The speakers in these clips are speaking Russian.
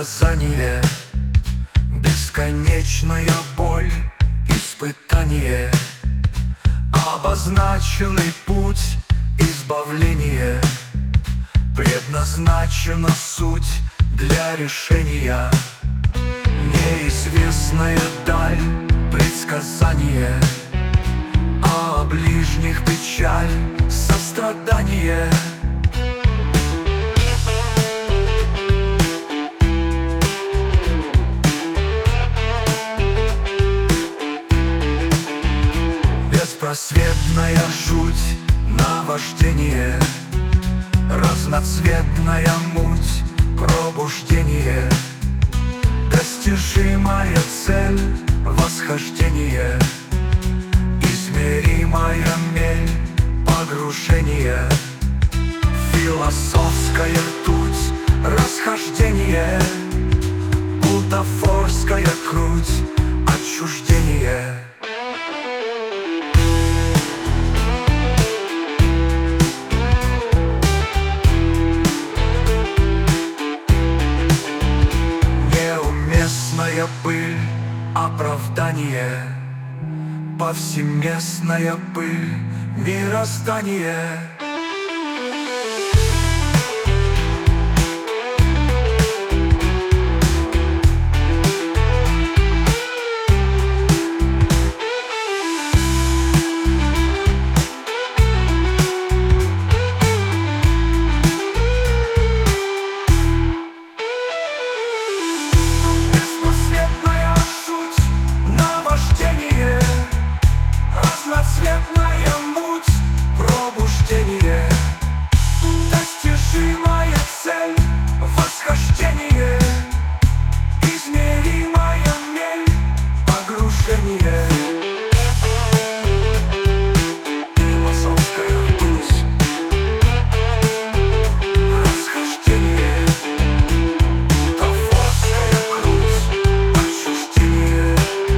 предсказание, бесконечная боль, испытание, обозначенный путь избавления, предназначена суть для решения. Неизвестная даль, предсказание, а ближних печаль, сострадание. Беспросветная жуть, наваждение, разноцветная муть, пробуждение, достижимая цель, восхождение, измеримая мель, погружение, философская ртуть, расхождение, бутафорская круть, отчуждение. Неуместная пыль, оправдание, повсеместная пыль, мироздание. Разноцветная муть, пробуждение, достижимая цель, восхождение, измеримая мель, погружение. Философская ртуть, расхождение, бутафорская круть, отчуждение.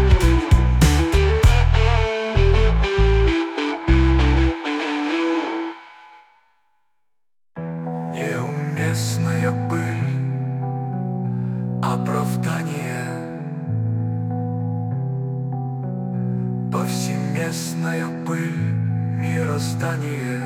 Неуместная пыль, оправдание, повсеместная пыль, мироздание.